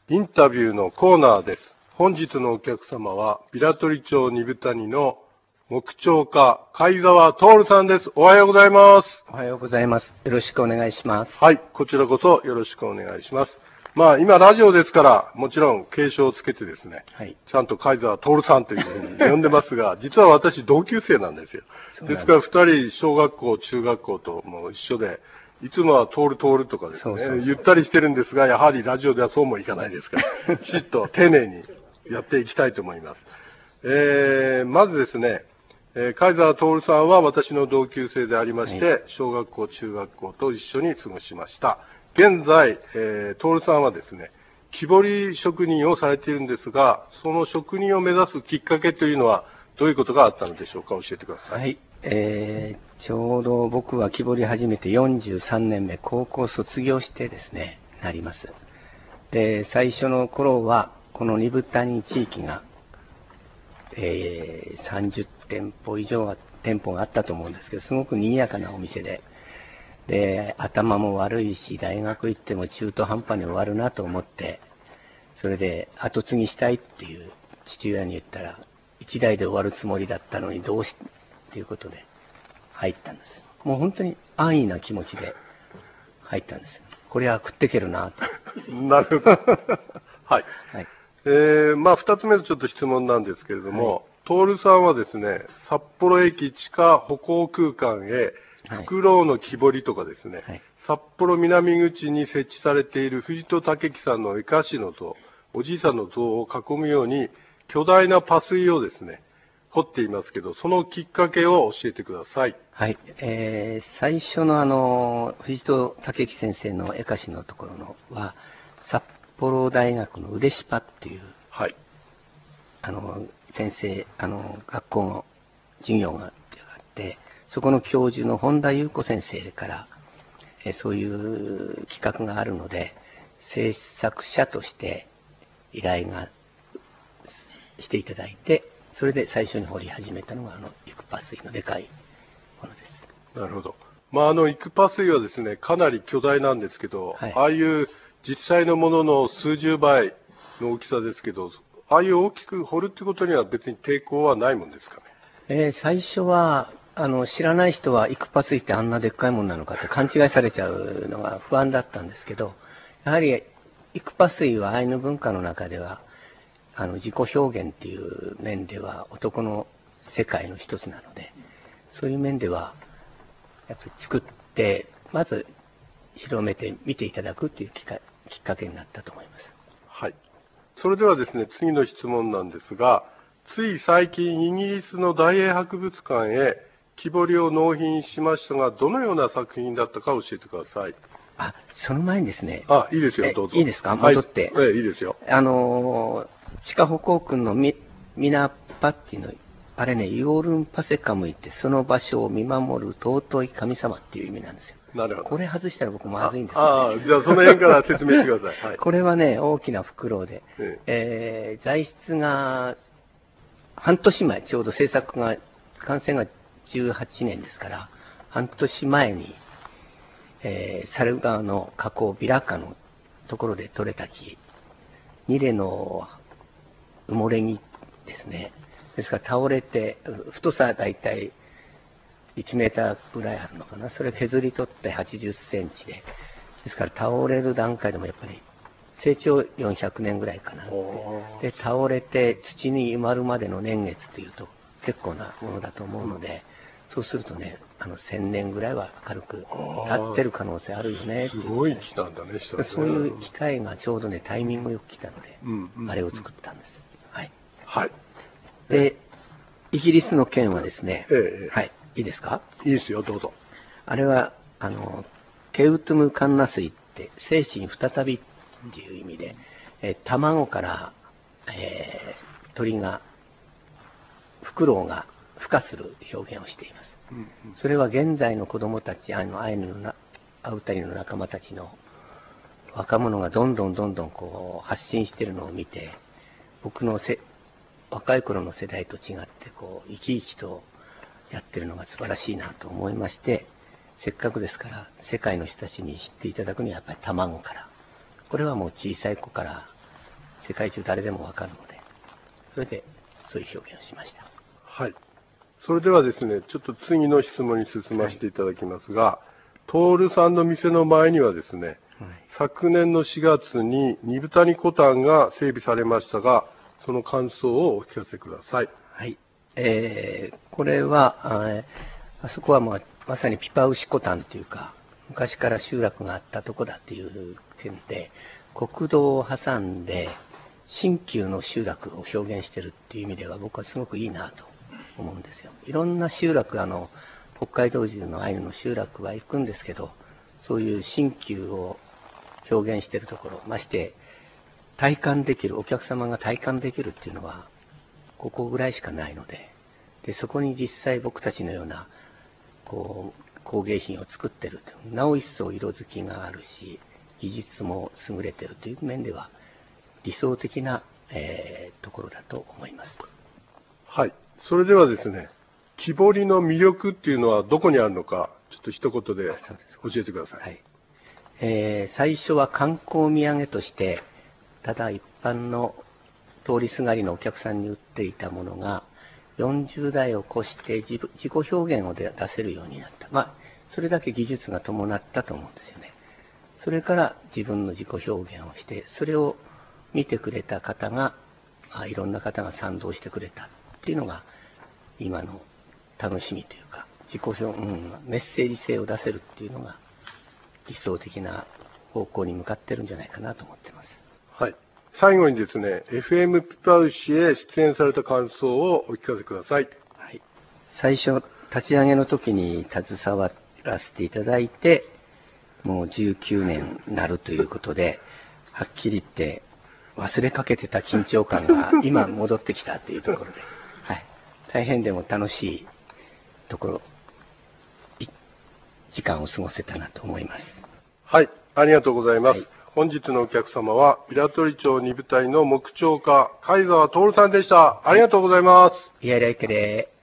インタビューのコーナーです。本日のお客様は、平取町二部谷の木彫家、貝澤徹さんです。おはようございます。 おはようございます。よろしくお願いします。 はい、こちらこそよろしくお願いします。今ラジオですから、もちろん継承をつけてですね、 はい、 ちゃんと貝澤徹さんというふうに呼んでますが、実は私同級生なんですよ。ですから二人、小学校、中学校ともう一緒で、いつもは通るとかですね、ゆったりしてるんですが、やはりラジオではそうもいかないですから、きちっと丁寧にやっていきたいと思います。まずですね、貝澤徹さんは私の同級生でありまして、はい、小学校、中学校と一緒に過ごしました。現在、徹さんはですね、木彫り職人をされているんですが、その職人を目指すきっかけというのは、どういうことがあったのでしょうか。教えてください。 はい。ちょうど僕は木彫り始めて43年目、高校卒業してですね、なります。で、最初の頃は、この二部谷地域が、30店舗以上店舗があったと思うんですけど、すごく賑やかなお店で、頭も悪いし、大学行っても中途半端に終わるなと思って、それで後継ぎしたいっていう父親に言ったら、一代で終わるつもりだったのにどうし、っていうことで入ったんです。もう本当に安易な気持ちで入ったんです。これは食ってけるなと。 なるほど。はい。はい。二つ目のちょっと質問なんですけれども、徹さんはですね、札幌駅地下歩行空間へ、フクロウの木彫りとかですね、札幌南口に設置されている藤戸武樹さんの絵歌師の像、おじいさんの像を囲むように、巨大なパスイをですね、彫っていますけど、そのきっかけを教えてください。 はい。最初の藤戸武樹先生の絵歌師のところのは、札幌大学の嬉パっていう、はい、先生、学校の授業があって、そこの教授の本田裕子先生から、そういう企画があるので、制作者として依頼がしていただいて、それで最初に彫り始めたのが、イクパ水のでかいものです。 なるほど。イクパ水はですね、かなり巨大なんですけど、はい、ああいう実際のものの数十倍の大きさですけど、ああいう大きく彫るってことには別に抵抗はないもんですかね。最初は、知らない人はイクパ水ってあんなでっかいものなのかって勘違いされちゃうのが不安だったんですけど、やはりイクパ水はアイヌ文化の中では、自己表現っていう面では男の世界の一つなので、そういう面では、やっぱり作って、まず広めて見ていただくっていうきっかけになったと思います。 はい。それではですね、次の質問なんですが、つい最近イギリスの大英博物館へ木彫りを納品しましたが、どのような作品だったか教えてください。 その前にですね。 いいですよ、どうぞ。 いいですか、戻って。 はい、いいですよ。 地下歩行区のミナパっていうの、あれね、ヨールンパセカムイってその場所を見守る尊い神様っていう意味なんですよ。 なるほど。 これ外したら僕まずいんですよ、 ね。じゃあその辺から説明してください。はい、 これはね、大きな袋で、材質が半年前、ちょうど制作が、完成が18年ですから、半年前に、猿川の河口ビラカのところで取れた木、2レの埋もれ木ですね。ですから倒れて、太さはだいたい1メーターぐらいあるのかな。それ削り取って80センチで。ですから倒れる段階でもやっぱり成長400年ぐらいかな。で、倒れて土に埋まるまでの年月というと結構なものだと思うので、そうするとね、1000年ぐらいは軽く経ってる可能性あるよねっていう、 すごい木なんだね、 そういう機会がちょうどね、タイミングよく来たので、あれを作ったんです。はい。 はい。 で、イギリスの件はですね、はい、いいですか？ いいですよ、どうぞ。 あれは、ケウトゥムカンナスイって、精神再びっていう意味で、卵から、鳥が、フクロウが孵化する表現をしています。それは現在の子供たち、アイヌのアウタリの仲間たちの若者がどんどんこう発信しているのを見て、僕の若い頃の世代と違ってこう生き生きとやってるのが素晴らしいなと思いまして、せっかくですから世界の人たちに知っていただくにはやっぱり卵から、これはもう小さい子から世界中誰でもわかるので、それでそういう表現をしました。 はい。それではですね、ちょっと次の質問に進ませていただきますが、徹さんの店の前にはですね、昨年の4月に二部谷コタンが整備されましたが、その感想をお聞かせください。 はい。これは、あそこはまさにピパウシコタンというか、昔から集落があったとこだっていう点で、国道を挟んで新旧の集落を表現してるっていう意味では僕はすごくいいなと思うんですよ。いろんな集落、北海道中のアイヌの集落は行くんですけど、そういう新旧を表現してるところ、まして体感できる、お客様が体感できるっていうのは、ここぐらいしかないので、そこに実際僕たちのような、工芸品を作ってると。なお一層色づきがあるし、技術も優れてるという面では、理想的な、ところだと思います。 はい。それではですね、木彫りの魅力っていうのはどこにあるのか、ちょっと一言で教えてください。 はい。最初は観光土産として、ただ一般の通りすがりのお客さんに売っていたものが、40代を越して自己表現を出せるようになった。それだけ技術が伴ったと思うんですよね。それから自分の自己表現をして、それを見てくれた方が、いろんな方が賛同してくれたっていうのが、今の楽しみというか、自己表現、メッセージ性を出せるっていうのが、理想的な方向に向かってるんじゃないかなと思ってます。 はい。最後にですね、FM ピパウシへ出演された感想をお聞かせください。 はい。最初、立ち上げの時に携わらせていただいて、もう19年になるということで、はっきり言って忘れかけてた緊張感が今戻ってきたというところで、はい。大変でも楽しいところ、時間を過ごせたなと思います。 はい。ありがとうございます。 はい、 本日のお客様は、平取町二部隊の木彫家、貝沢徹さんでした。ありがとうございます。 いやいやいけで。